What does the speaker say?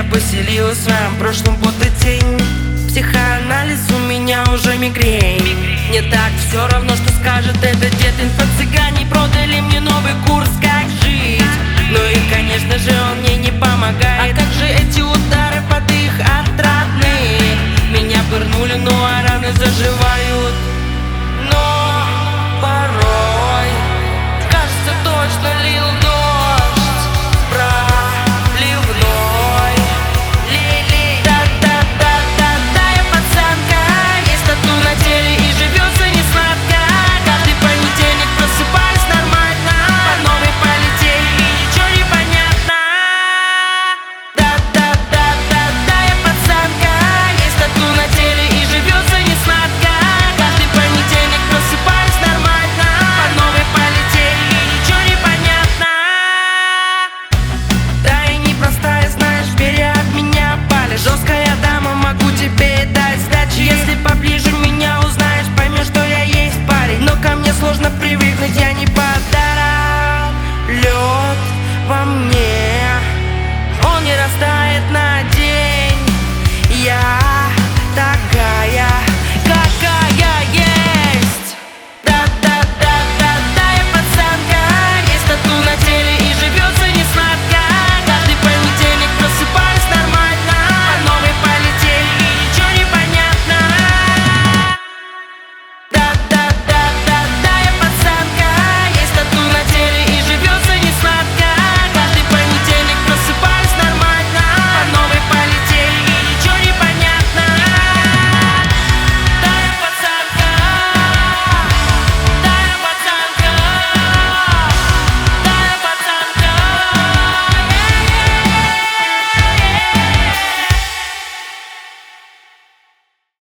поселилась в своем прошлом будто тень. Психоанализ, у меня уже мигрень. Не так все равно, что скажет этот дед. Инфо-цыгане продали мне новый курс, как жить. Ну и конечно же он мне не помогает. А как же эти удары под их отрадные? Меня пырнули, ну а раны заживают. Но порой кажется, точно лил дождь проливной. Лили, да-да-да-да-да, я пацанка. Есть тату на теле и живется не сладко. Каждый понедельник просыпаюсь нормально. По новой полетели и ничего не понятно. Да-да-да-да-да, я пацанка. Есть тату на теле и живется не сладко. Каждый понедельник просыпаюсь нормально. По новой полетели и ничего не понятно. Да и непростая, знаешь, бери от меня палец. Жесткая дама, могу тебе дать сдачи. Если поближе меня узнаешь, поймешь, что я есть парень. Но ко мне сложно привыкнуть, я не подарок. Лед во мне, он не растает.